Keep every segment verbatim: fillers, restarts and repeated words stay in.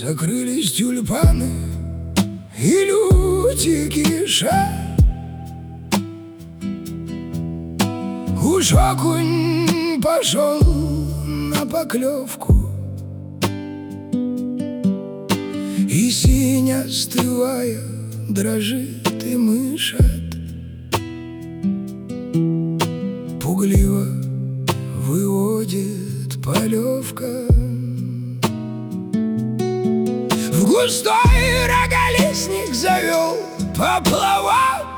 закрылись тюльпаны и люди кишат. Уж окунь пошел на поклевку, и синь, остывая, дрожит и мышат. Пугливо выводит полевка. В густой роголистник завел поплавок.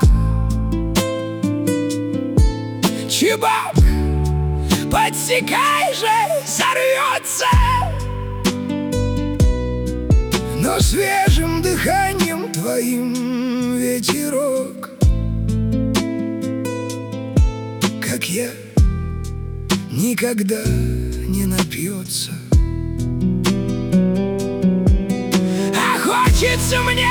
Чебак, подсекай же, сорвется. Но свежим дыханием твоим ветерок, как я, никогда не напьется. А хочется мне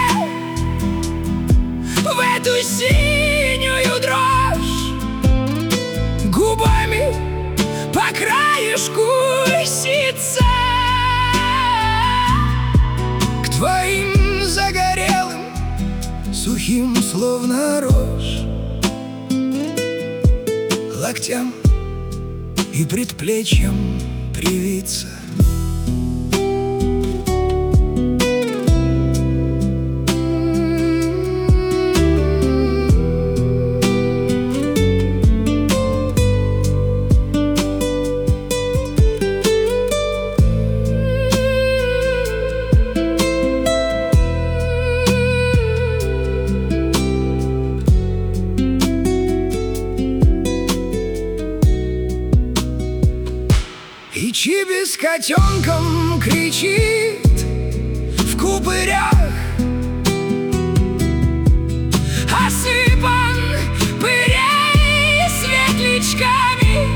в эту синюю дрожь губами по краешку лисица, к твоим загорелым, сухим, словно рожь, локтям и предплечьям привиться. И Чиби с котенком кричит в купырях, осыпан пырей светлячками.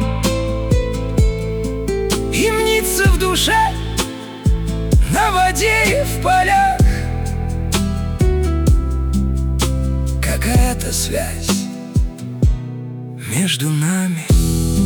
И мнится в душе, на воде и в полях, какая-то связь между нами.